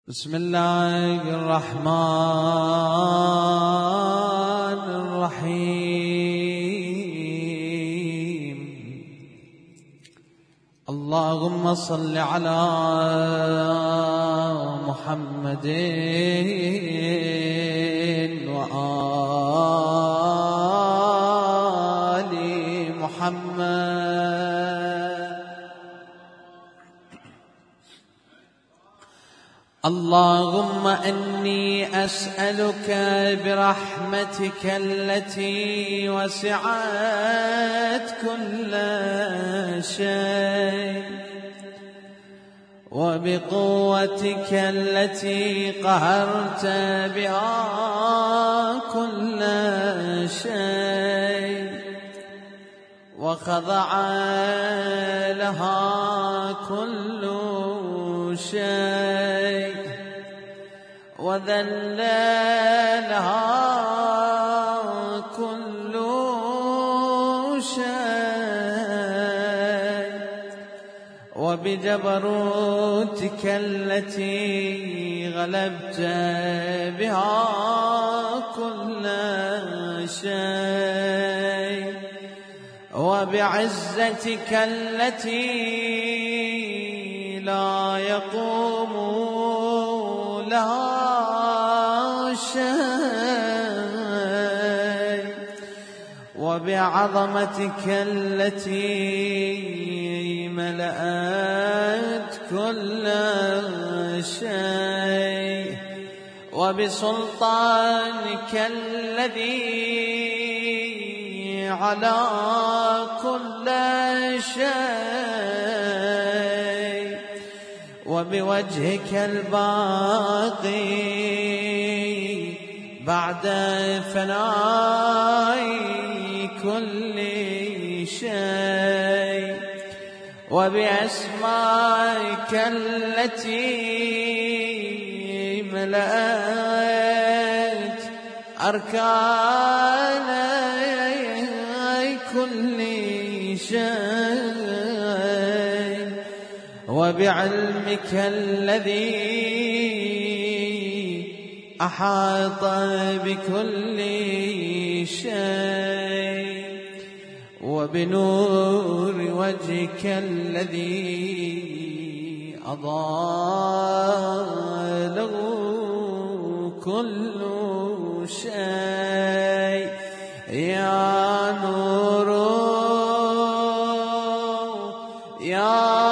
بسم الله الرحمن الرحيم. اللهم صل على محمد وآل محمد. اللهم إني أسألك برحمتك التي وسعت كل شيء وبقوتك التي قهرت بها كل شيء وخضع لها كل شيء وذل لها كل شيء وبجبروتك التي غلبت بها كل شيء وبعزتك التي لا يقوم لها شيء وبعظمتك التي ملأت كل شيء وبسلطانك الذي على كل شيء وبوجهك الباقي بعد فناء كل شيء وبأسمائك التي ملأت أركان كل شيء وبعلمك الذي أحاط بكل شيء وبنور وجهك الذي أضاء له كل شيء يا نور يا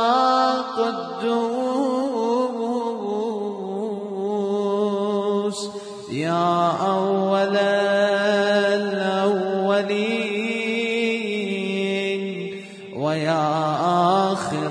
قدوس يا أول الأولين ويا آخر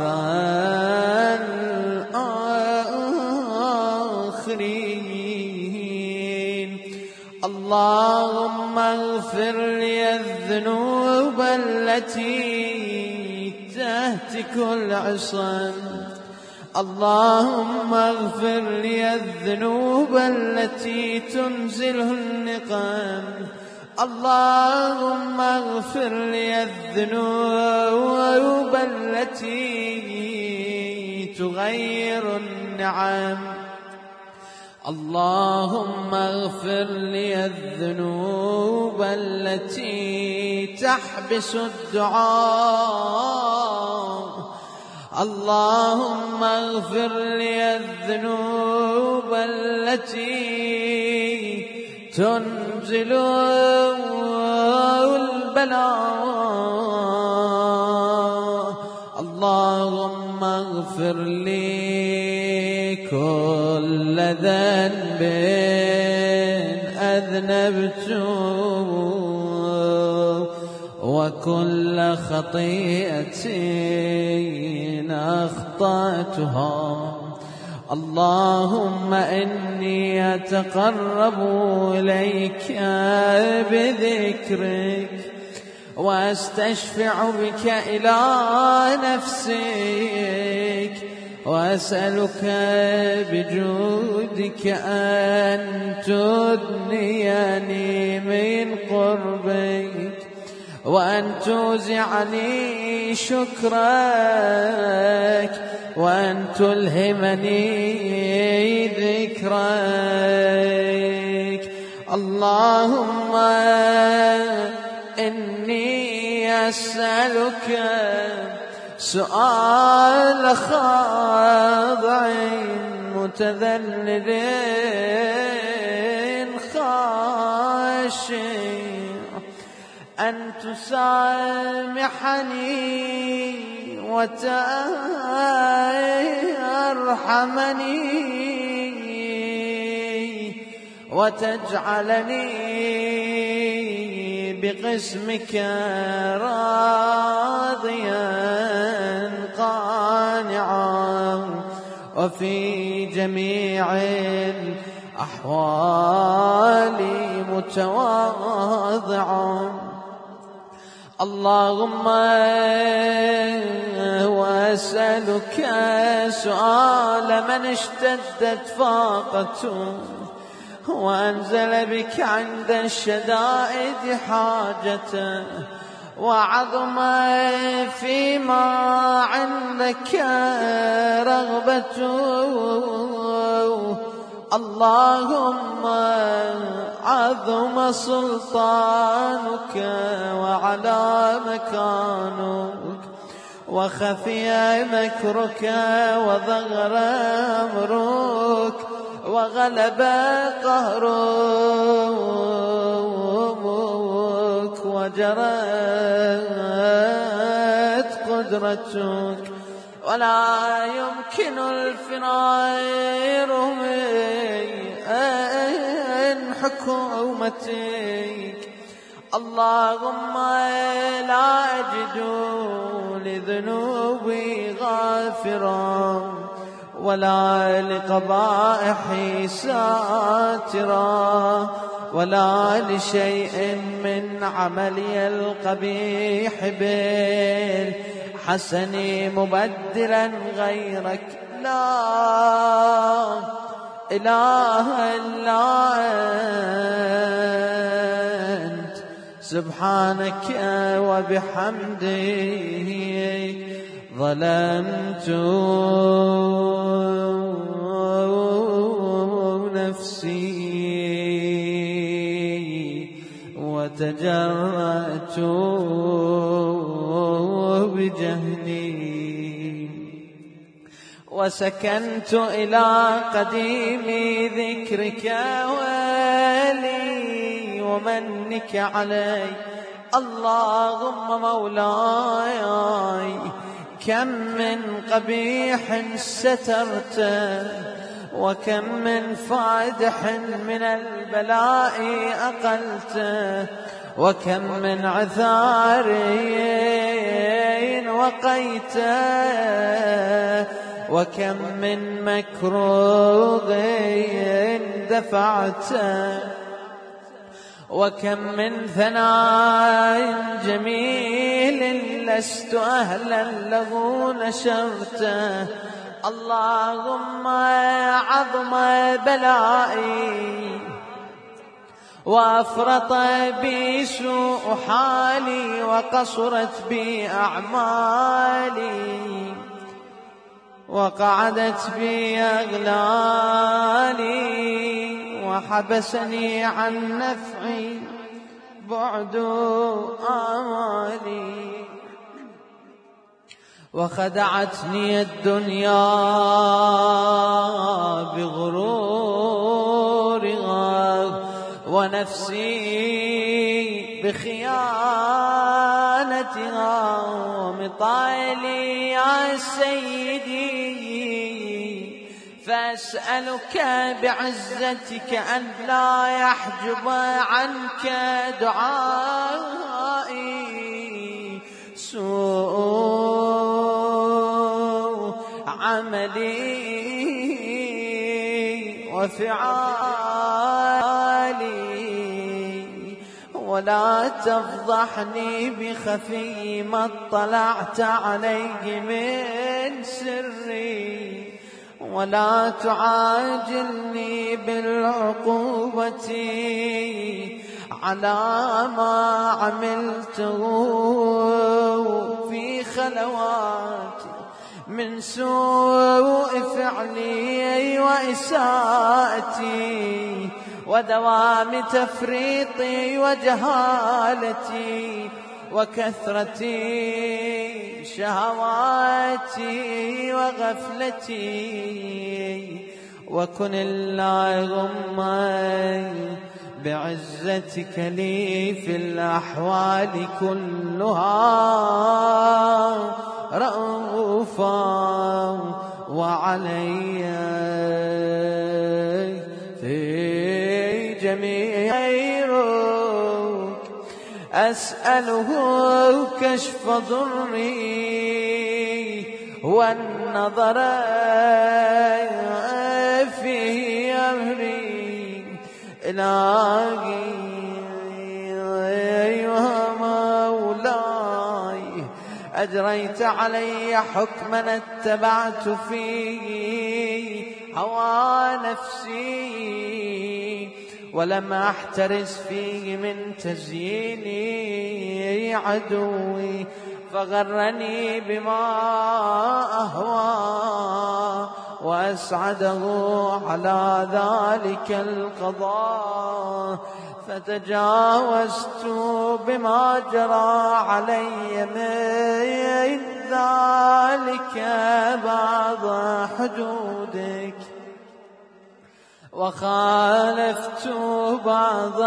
الآخرين. اللهم اغفر لي الذنوب التي تهتك العصم. اللهم اغفر لي الذنوب التي تنزله النقم. اللهم اغفر لي الذنوب التي تغير النعم. اللهم اغفر لي الذنوب التي تحبس الدعاء. اللهم اغفر لي الذنوب التي تنزل البلاء. اللهم اغفر لي كل ذنب أذنبته وكل خطيئة أخطأتها. اللهم إني أتقرب إليك بذكرك وأستشفع بك إلى نفسك وأسألك بجودك أن تدنيني من قربك وأن توزعني شكرك وأن تلهمني ذكرك. اللهم إني أسألك سؤال خاضع متذلل خاشع أن تسامحني وترحمني وتجعلني بقسمك راضيا قانعا وفي جميع الأحوال متواضعا. اللهم وأسألك سؤال من اشتدت فاقته وأنزل بك عند الشدائد حاجته وعظم فيما عندك رغبته. اللهم عظم سلطانك وعلى مكانك وخفي مكرك وظهر أمرك وغلب قهرك وجرت قدرتك ولا يمكن الفرار من حكومتك. اللهم لا أجد لذنوبي غافرا ولا لقبائحي ساترا ولا لشيء من عملي القبيح بالحسن مبدلا غيرك. لا إله إلا أنت سبحانك وبحمدك ظلمت نفسي وتجرأت بجهلي وسكنت إلى قديم ذكرك ولي ومنك علي. اللهم مولاي كم من قبيح سترته وكم من فادح من البلاء أقلته وكم من عثار وقيته وكم من مكروه دفعته وكم من ثناء جميل لست أهلا له نشرته. اللهم عظم بلائي وأفرط بي سوء حالي وقصرت بي أعمالي وقعدت بي أغلالي وحبسني عن نفعي بعد آمالي وخدعتني الدنيا بغرورها ونفسي بخيانتها ومطالي يا سيدي فأسألك بعزتك أن لا يحجب عنك دعائي سوء عملي وفعالي ولا تفضحني بخفي ما اطلعت عليه من سري ولا تعاجلني بالعقوبة على ما عملته في خلواتي من سوء فعلي وإساءتي ودوام تفريطي وجهالتي وكثرة شهواتي وغفلتي. وكن اللهم بعزتك لي في الأحوال كلها رؤوفا وعلي في جميع خيرك أسأله كشف ضري والنظر في أمري. إلهي ومولاي أجريت علي حكما اتبعت فيه هوى نفسي ولم أحترس فيه من تزيين عدوي فغرني بما أهوى وأسعده على ذلك القضاء فتجاوزت بما جرى علي من ذلك بعض حدودك وخالفت بعض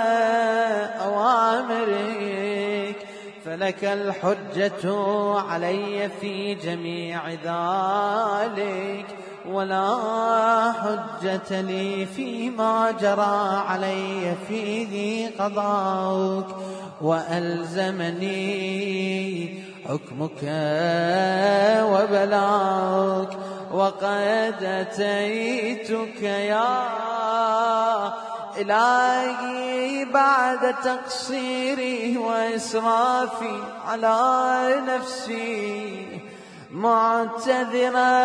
أوامرك فلك الحجة علي في جميع ذلك ولا حجة لي فيما جرى علي فيه قضاؤك. وألزمني حكمك وبلاغك وقد أتيتك يا إلهي بعد تقصيري وإسرافي على نفسي معتذرا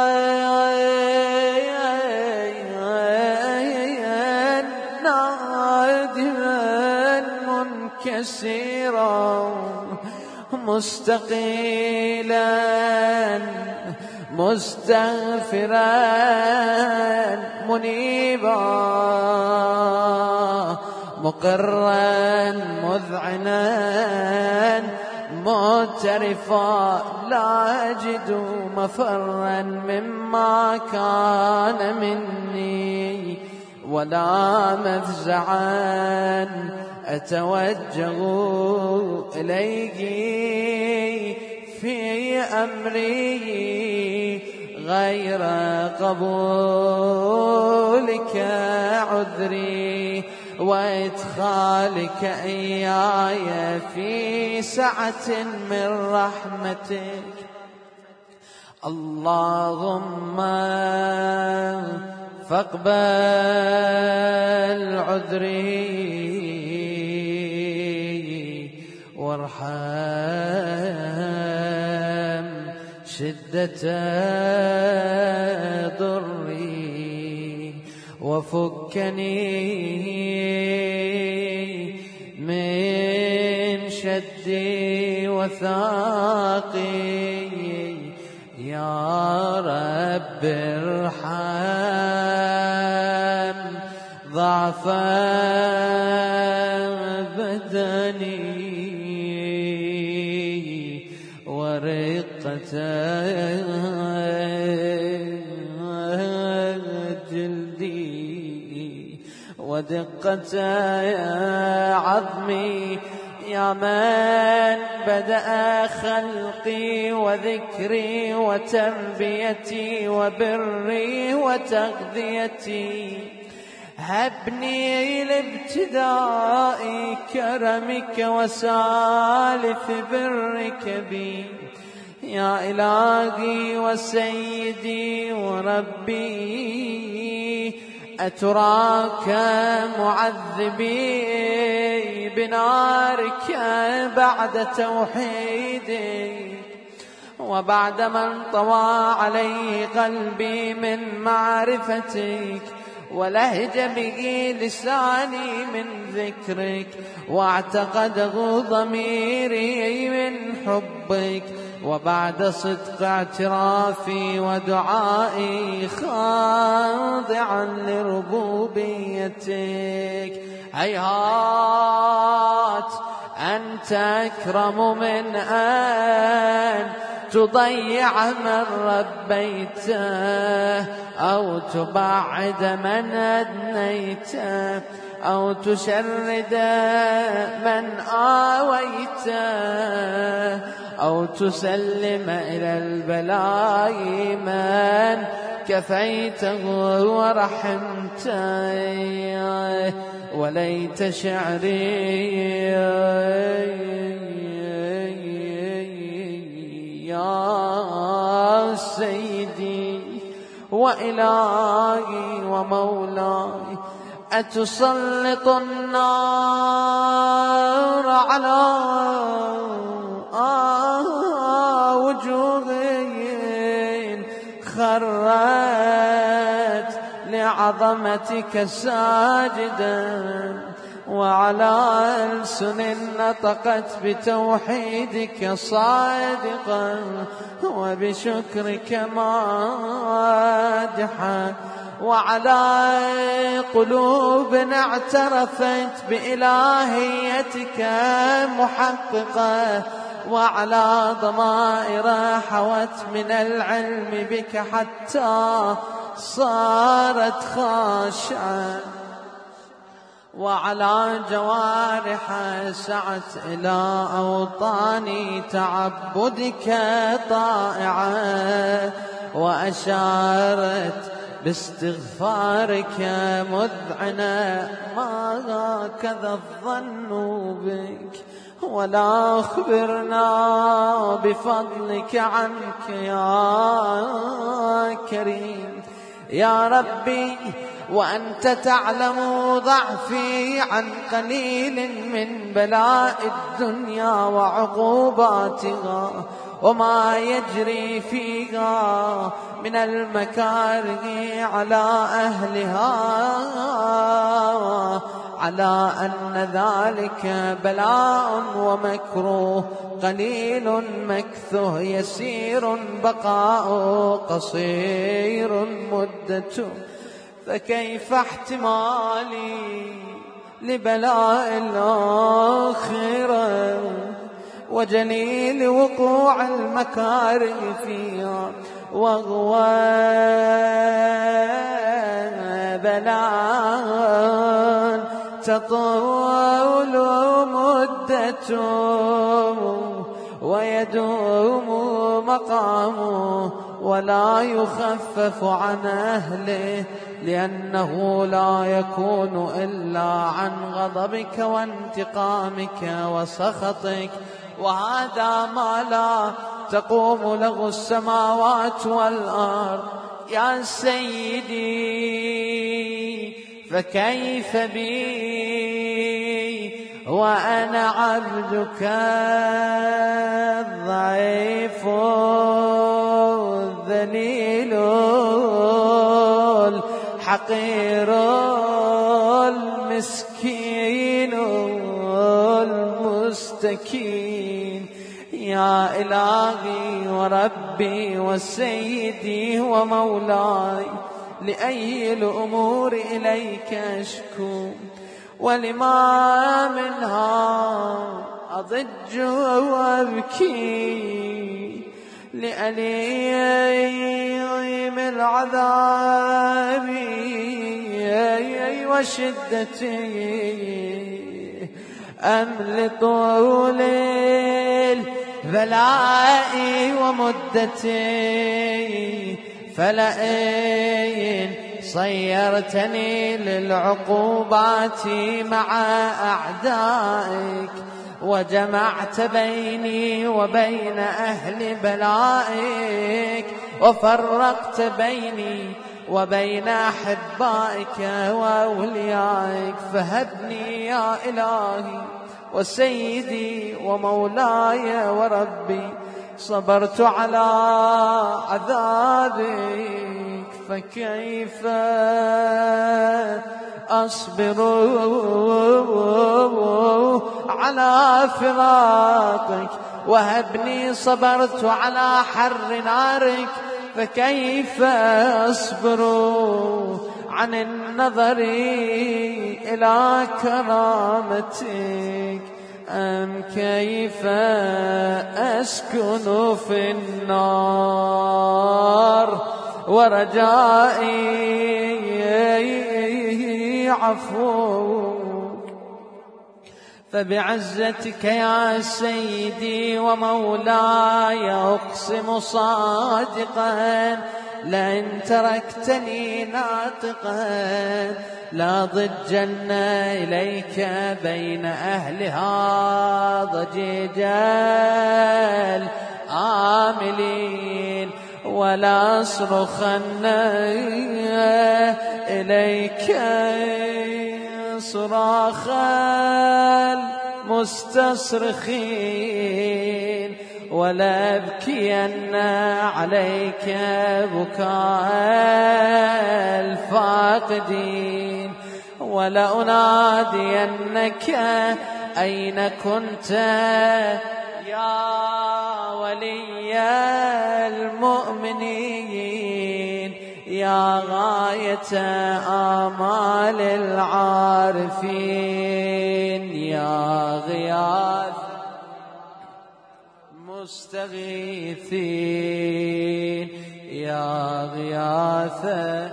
نادما منكسرا مستقيلا مستغفرا منيبا مقرا مذعنا معترفا لا أجد مفرا مما كان مني ولا مفزعا أتوجه إليه في أمري غير قبولك عذري وإدخالك إياي في سعة من رحمتك. اللهم فاقبل عذري وارحم شدة ضري وفكني من شد وثاقي يا رب ارحم ضعف بدني ورقة جلدي ودقة عظمي يا من بدأ خلقي وذكري وتربيتي وبري وتغذيتي هبني لابتداء كرمك وسالف برك بي يا إلهي وسيدي وربي. أتراك معذبي بنارك بعد توحيدك وبعد من طوى عليه قلبي من معرفتك ولهج به لساني من ذكرك واعتقده ضميري من حبك وبعد صدق اعترافي ودعائي خاضعا لربوبيتك. هيهات أنت أكرم من أن تضيع من ربيته، أو تبعد من أدنيته، أو تشرد من آويته، أو تسلم إلى البلاء من كفيته ورحمته. وليت شعري يا سيدي وإلهي ومولاي، أتسلط النار على وجوه خرت لعظمتك ساجدا، وعلى ألسن نطقت بتوحيدك صادقا، وبشكرك مادحا، وعلى قلوب اعترفت بإلهيتك محققة، وعلى ضمائر حوت من العلم بك حتى صارت خاشعة، وعلى جوارح سعت إلى أوطان تعبدك طائعة، وأشارت باستغفارك مذعنة. ما هكذا الظن بك، ولا أخبرنا بفضلك عنك يا كريم يا ربي، وأنت تعلم ضعفي عن قليل من بلاء الدنيا وعقوباتها، وما يجري فيها من المكاره على أهلها، على أن ذلك بلاء ومكروه، قليل مكثه يسير بقاؤه، قصير مدته. فكيف احتمالي لبلاء الآخرة وجليل وقوع المكاره فيها، وهو بلاء تطول مدته، ويدوم مقامه، ولا يخفف عن أهله، لأنه لا يكون إلا عن غضبك وانتقامك وسخطك. وهذا ما لا تقوم له السماوات والأرض يا سيدي، فكيف بي وأنا عبدك الضعيف الذليل الحقير المسكين المستكين. يا إلهي وربي وسيدي ومولاي، لأي الأمور إليك أشكو، ولما منها أضج وأبكي، لأليم العذاب وشدته، أم لطول البلاء ومدته، فلئن صيرتني للعقوبات مع أعدائك، وجمعت بيني وبين أهل بلائك، وفرقت بيني وبين أحبائك وأوليائك، فهبني يا إلهي وسيدي ومولاي وربي. صبرت على عذابك، فكيف أصبر على فراقك وهبني صبرت على حر نارك، فكيف أصبر عن النظر إلى كرامتك؟ أم كيف أسكن في النار ورجائي عفوك؟ فبعزتك يا سيدي ومولاي أقسم صادقا لئن تركتني ناطقا لضجن إليك بين أهلها ضجيج الآملين، ولا أصرخن إليك صراخ المستصرخين، ولا أبكين عليك بكاء الفاقدين، ولا أنادينك أين كنت يا ولي المؤمنين، يا غاية آمال العارفين، يا غياث مستغيثين، يا غياث.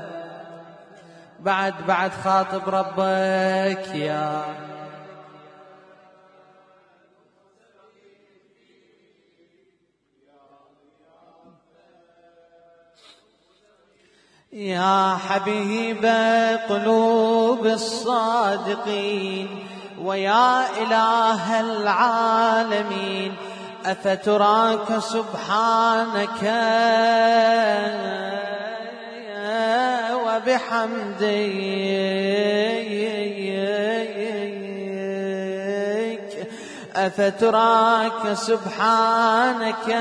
بعد خاطب ربك يا حبيب قلوب الصادقين، ويا إله العالمين، أفتراك سبحانك وبحمدك، أفتراك سبحانك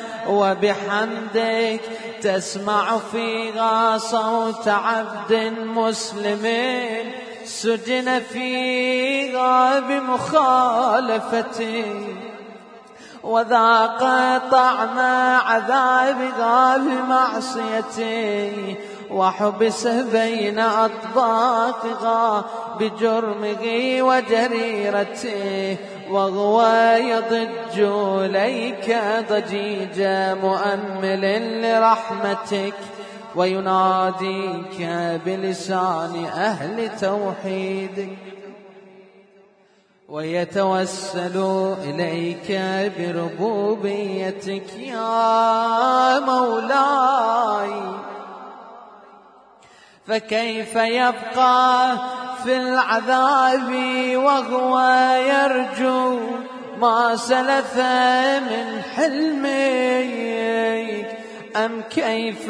وبحمدك تسمع فيها صوت عبد مسلم سجن فيها بمخالفتك، وذاق طعم عذابها بمعصيته، وحبس بين أطباقها بجرمه وجريرته، وهو يضج إليك ضجيج مؤمل لرحمتك، ويناديك بلسان أهل توحيدك، ويتوسل إليك بربوبيتك يا مولاي. فكيف يبقى في العذاب وهو يرجو ما سلف من حلمك؟ أم كيف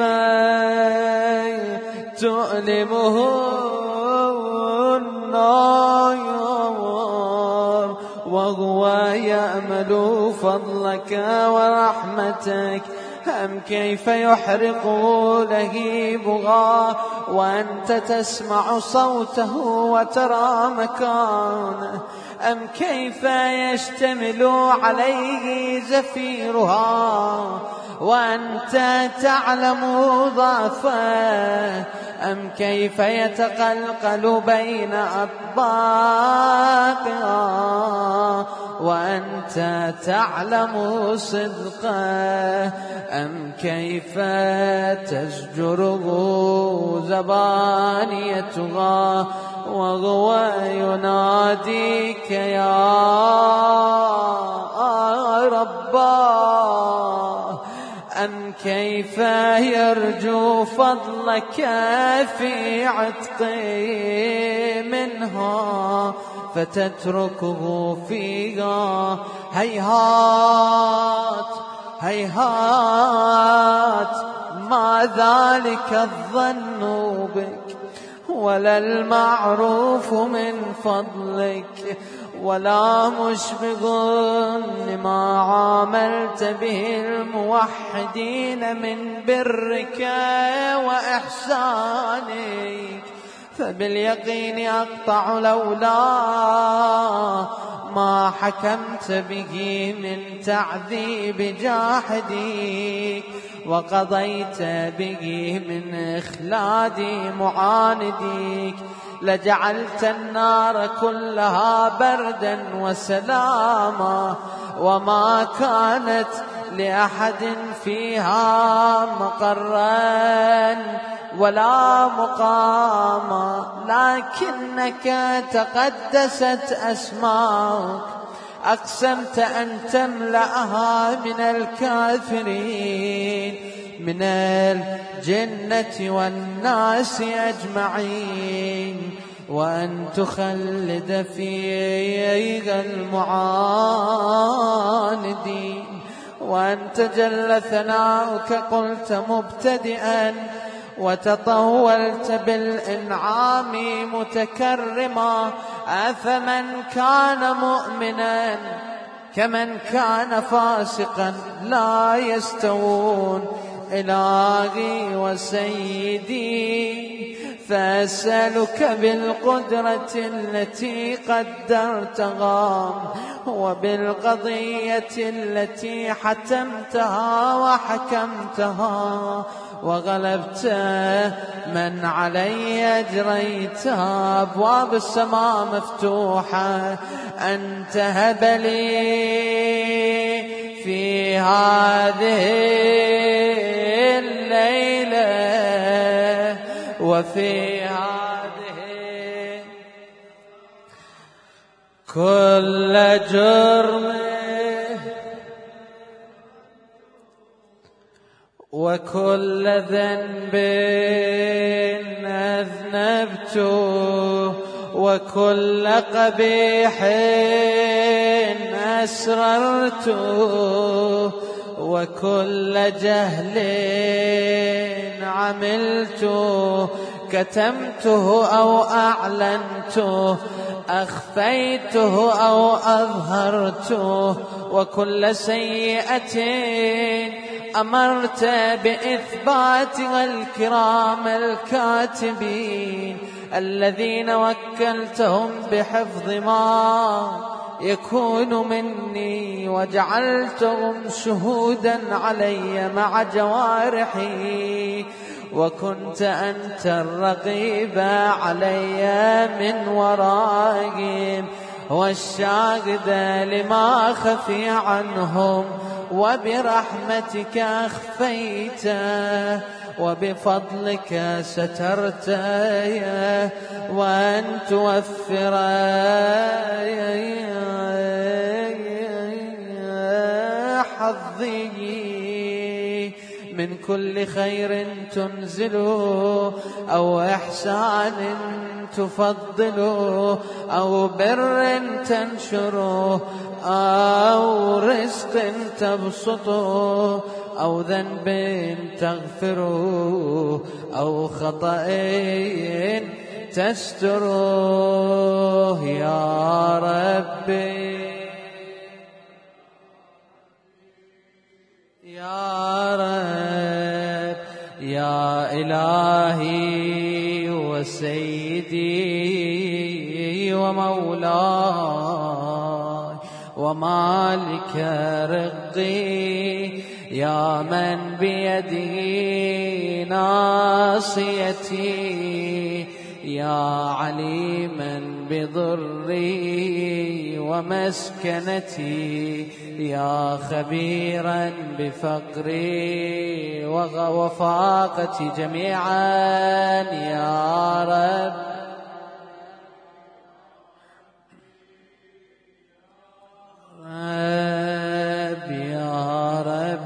تؤلمه النار وهو يأمل فضلك ورحمتك؟ أم كيف يحرق لهيبها وأنت تسمع صوته وترى مكانه؟ أم كيف يشتمل عليه زفيرها وأنت تعلم ضعفه؟ أم كيف يتقلقل بين أطباقها وأنت تعلم صدقه؟ أم كيف تزجره زبانيتها وهو يناديك يا رباه؟ أم كيف يرجو فضلك في عتقه منها فتتركه فيها؟ هيهات هيهات ما ذلك الظن بك، ولا المعروف من فضلك، ولا مشبه لما عاملت به الموحدين من برك وإحسانك. فباليقين أقطع لولا ما حكمت به من تعذيب جاحديك، وقضيت به من إخلاد معانديك، لجعلت النار كلها بردا وسلاما، وما كانت لأحد فيها مقرا ولا مقاما، لكنك تقدست أسماؤك، أقسمت أن تملأها من الكافرين من الجنة والناس أجمعين، وأن تخلد فيها المعاندين، وأنت جل ثناؤك قلت مبتدئا وتطولت بالإنعام متكرما، أفمن كان مؤمنا كمن كان فاسقا لا يستوون. إلهي وسيدي، فأسألك بالقدرة التي قدرتها، وبالقضية التي حتمتها وحكمتها وغلبت من علي أجريتها، أبواب السماء مفتوحة، أن تهب لي في هذه الليلة وفي هذه كل جرم وكل ذنب أذنبته، وكل قبيح أسررته، وكل جهل عملته، كتمته أو أعلنته، أخفيته أو أظهرته، وكل سيئة أمرت بإثباتها الكرام الكاتبين الذين وكلتهم بحفظ ما يكون مني، وجعلتهم شهودا علي مع جوارحي، وكنت أنت الرقيب علي من ورائهم، والشاهد لما خفي عنهم، وبرحمتك أخفيته، وبفضلك سترته، وأن توفر حظي من كل خير تنزله، أو إحسان تفضله، أو بر تنشره، أو رزق تبسطه، أو ذنب تغفره، أو خطأ تستره يا ربي يا رب يا إلهي وسيدي ومولاي ومالك رقي، يا من بيده ناصيتي، يا عليما بضري ومسكنتي، يا خبيرا بفقري وفاقتي جميعا يا رب يا رب.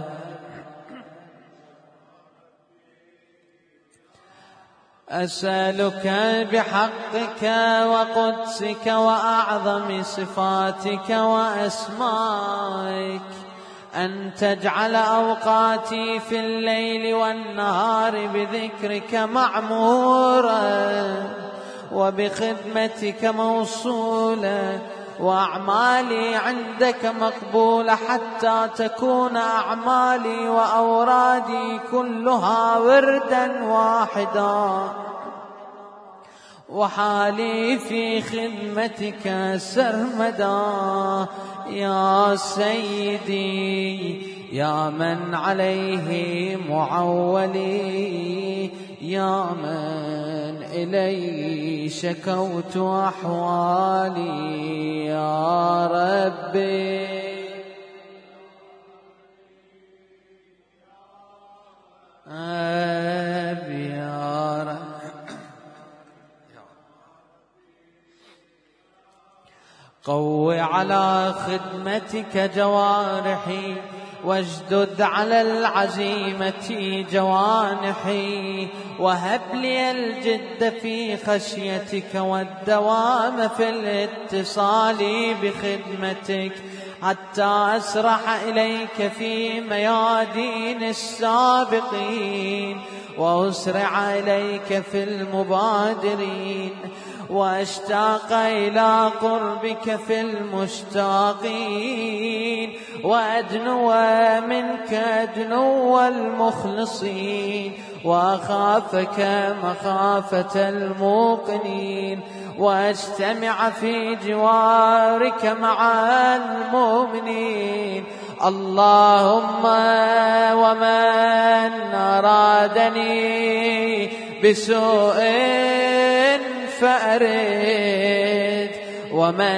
أسألك بحقك وقدسك وأعظم صفاتك وأسمائك أن تجعل أوقاتي في الليل والنهار بذكرك معمورة، وبخدمتك موصولة، وأعمالي عندك مقبولة، حتى تكون أعمالي وأورادي كلها وردا واحدا، وحالي في خدمتك سرمدا يا سيدي يا من عليه معولي يا من إلي شكوت أحوالي يا ربي يا رب قوي على خدمتك جوارحي واجدد على العزيمة جوانحي وهب لي الجد في خشيتك والدوام في الاتصال بخدمتك حتى أسرح إليك في ميادين السابقين وأسرع إليك في المبادرين وأشتاق إلى قربك في المشتاقين وأدنو منك أدنو المخلصين وأخافك مخافة الموقنين واجتمع في جوارك مع المؤمنين. اللهم ومن أرادني بسوء فأرد ومن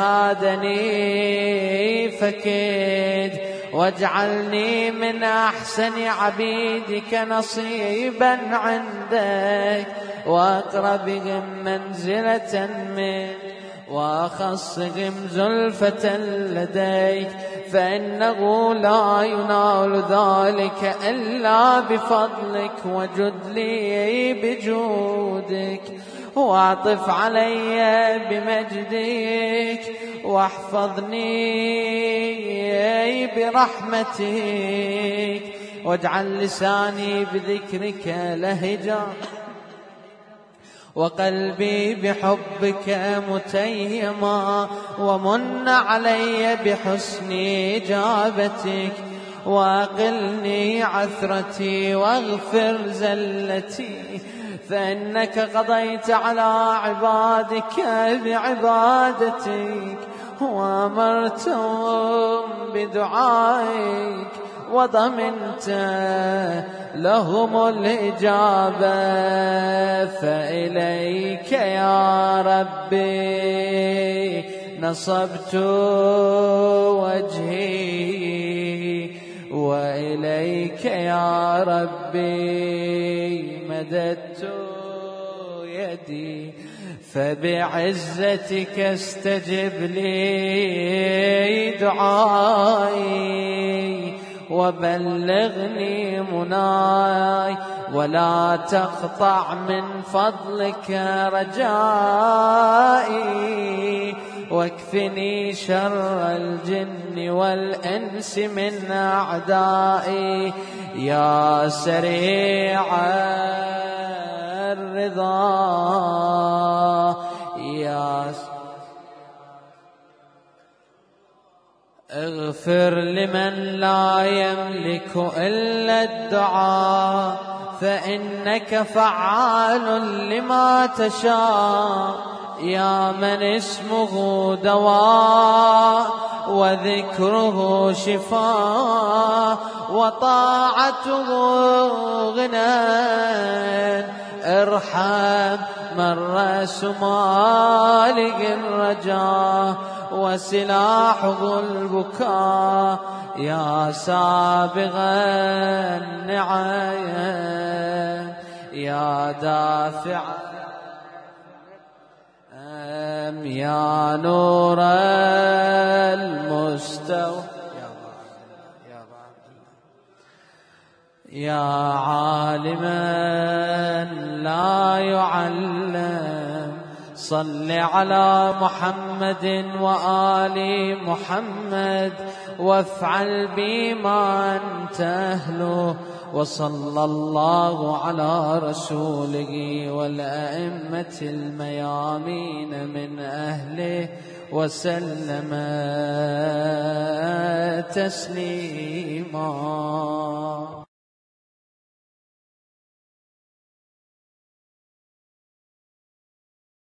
كادني فكد واجعلني من أحسن عبيدك نصيبا عندك وأقربهم منزلة منك وأخصهم زلفة لديك فإنه لا ينال ذلك إلا بفضلك وجد لي بجودك واعطف علي بمجدك واحفظني برحمتك واجعل لساني بذكرك لهجا وقلبي بحبك متيما ومن علي بحسن إجابتك وأقلني عثرتي واغفر زلتي فإنك قضيت على عبادك بعبادتك وأمرتهم بدعائك وضمنت لهم الإجابة فإليك يا ربي نصبت وجهي وإليك يا ربي مددت يدي فبعزتك استجب لي دعائي وبلغني مناي ولا تقطع من فضلك رجائي واكفني شر الجن والإنس من أعدائي يا سريع الرضا يا اغفر لمن لا يملك إلا الدعاء فإنك فعال لما تشاء يا من اسمه دواء وذكره شفاء وطاعته غنى ارحم من رأس ماله الرجاء وسلاحه البكاء يا سابغ النعم يا دافع يا نور المستوى يا عالما لا يعلم صل على محمد وآل محمد وافعل بما أنت أهله وصلى الله على رسوله والأئمة الميامين من أهله وسلم تسليما.